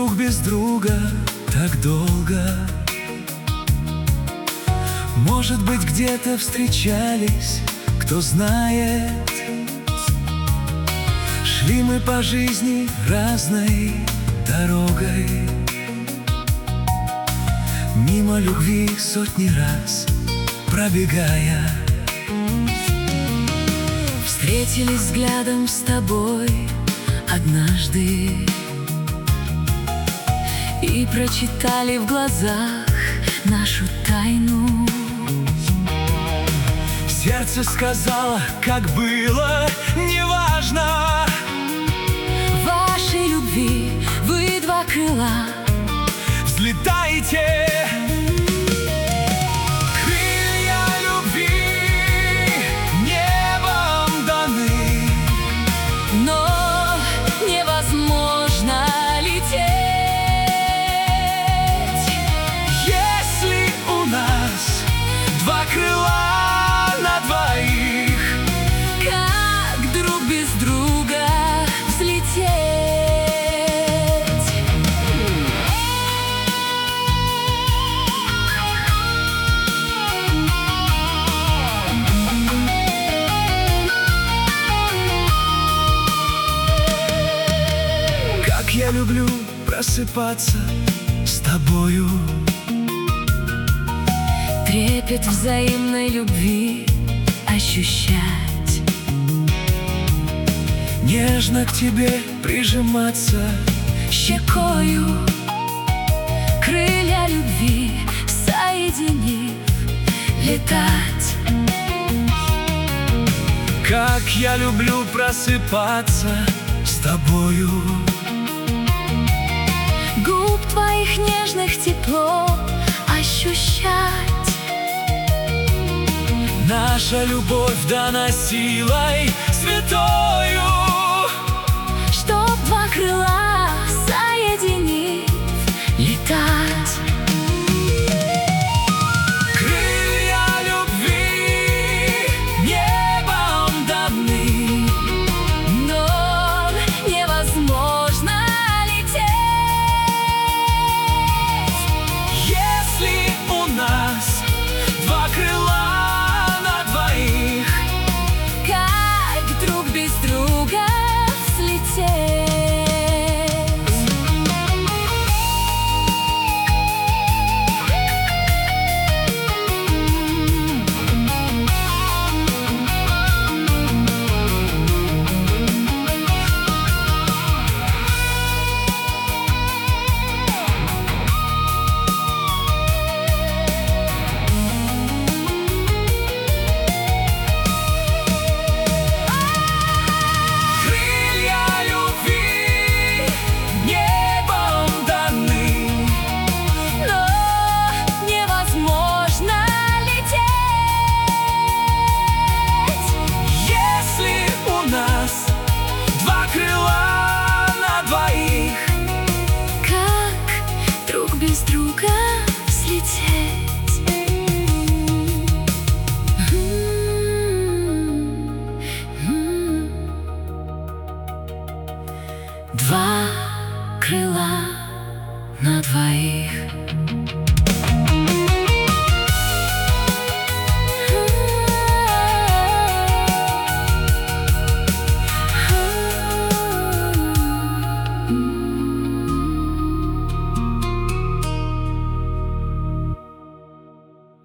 друг без друга так долго. Может быть, где-то встречались, кто знает. Шли мы по жизни разной дорогой, мимо любви сотни раз пробегая. Встретились взглядом с тобой однажды и прочитали в глазах нашу тайну. Сердце сказала, как было, неважно. Вашей любви вы два крыла. Взлетайте! Крылья любви небом даны, Но невозможно лететь, если у нас два крыла на двоих. как друг без друга взлететь. Как я люблю просыпаться с тобою, Трепет взаимной любви ощущать, нежно к тебе прижиматься, щекою крылья любви соединив, летать. как я люблю просыпаться с тобою. Губ твоих нежных тепло ощущать. Наша любовь дана силой святою.